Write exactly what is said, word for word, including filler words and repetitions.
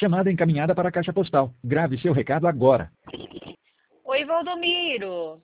Chamada encaminhada para a caixa postal. Grave seu recado agora. Oi, Valdomiro.